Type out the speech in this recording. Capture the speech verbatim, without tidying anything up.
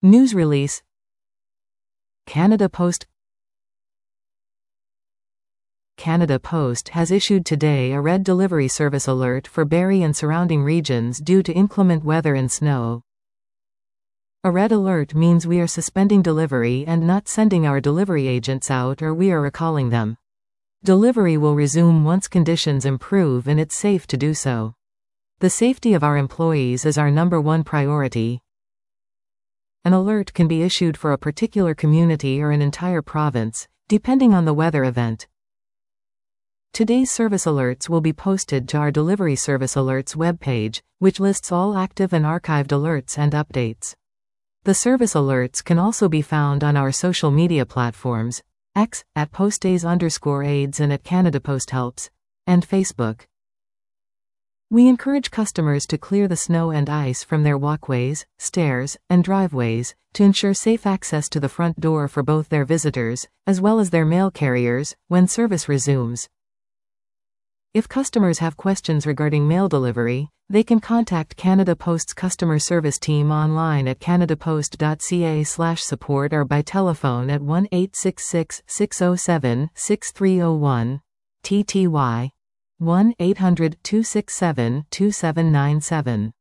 News release. Canada Post. Canada Post has issued today a red delivery service alert for Barrie and surrounding regions due to inclement weather and snow. A red alert means we are suspending delivery and not sending our delivery agents out, or we are recalling them. Delivery will resume once conditions improve and it's safe to do so. The safety of our employees is our number one priority. An alert can be issued for a particular community or an entire province, depending on the weather event. Today's service alerts will be posted to our Delivery Service Alerts webpage, which lists all active and archived alerts and updates. The service alerts can also be found on our social media platforms, X, at postdays underscore aids and at Canada Post Helps, and Facebook. We encourage customers to clear the snow and ice from their walkways, stairs, and driveways, to ensure safe access to the front door for both their visitors, as well as their mail carriers, when service resumes. If customers have questions regarding mail delivery, they can contact Canada Post's customer service team online at canadapost dot c a slash support or by telephone at one eight six six, six zero seven, six three zero one, T T Y one eight hundred, two six seven, two seven nine seven.